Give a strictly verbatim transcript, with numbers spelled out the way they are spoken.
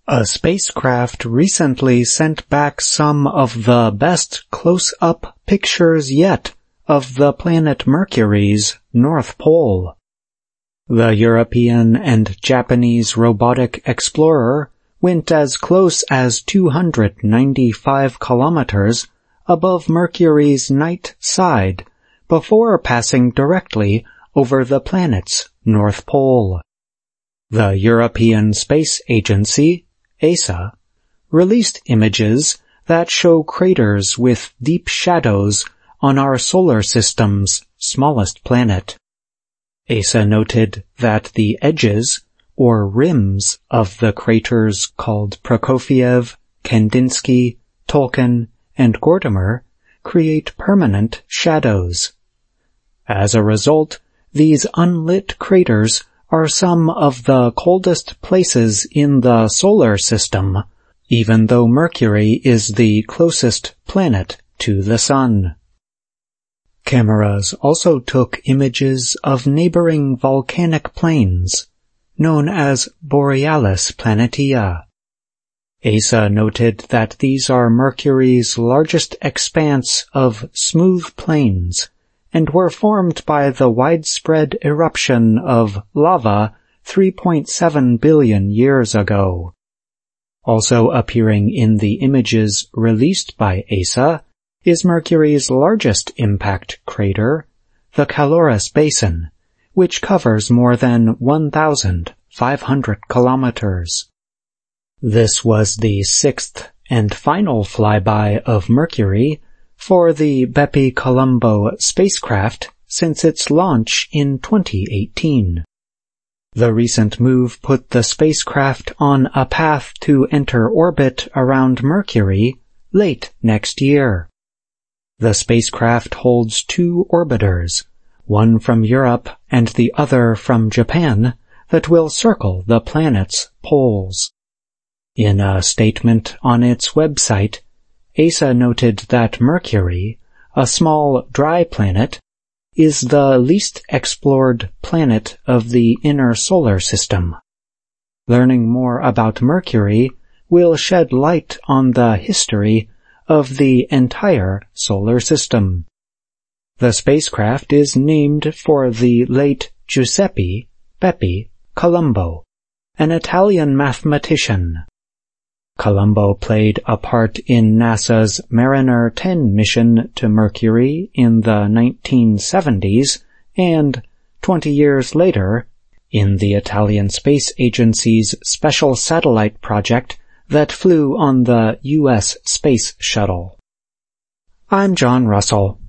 A spacecraft recently sent back some of the best close-up pictures yet of the planet Mercury's North Pole. The European and Japanese robotic explorer went as close as two hundred ninety-five kilometers above Mercury's night side before passing directly over the planet's North Pole. The European Space Agency, E S A, released images that show craters with deep shadows on our solar system's smallest planet. E S A noted that the edges, or rims, of the craters called Prokofiev, Kandinsky, Tolkien, and Gordimer create permanent shadows. As a result, these unlit craters are some of the coldest places in the solar system, even though Mercury is the closest planet to the Sun. Cameras also took images of neighboring volcanic plains, known as Borealis Planitia. E S A noted that these are Mercury's largest expanse of smooth plains, and were formed by the widespread eruption of lava three point seven billion years ago. Also appearing in the images released by E S A is Mercury's largest impact crater, the Caloris Basin, which covers more than one thousand five hundred kilometers. This was the sixth and final flyby of Mercury for the Bepi-Colombo spacecraft since its launch in twenty eighteen. The recent move put the spacecraft on a path to enter orbit around Mercury late next year. The spacecraft holds two orbiters, one from Europe and the other from Japan, that will circle the planet's poles. In a statement on its website, E S A noted that Mercury, a small dry planet, is the least explored planet of the inner solar system. Learning more about Mercury will shed light on the history of the entire solar system. The spacecraft is named for the late Giuseppe Bepi Colombo, an Italian mathematician. Colombo played a part in NASA's Mariner ten mission to Mercury in the nineteen seventies and, twenty years later, in the Italian Space Agency's special satellite project that flew on the U S Space Shuttle. I'm John Russell.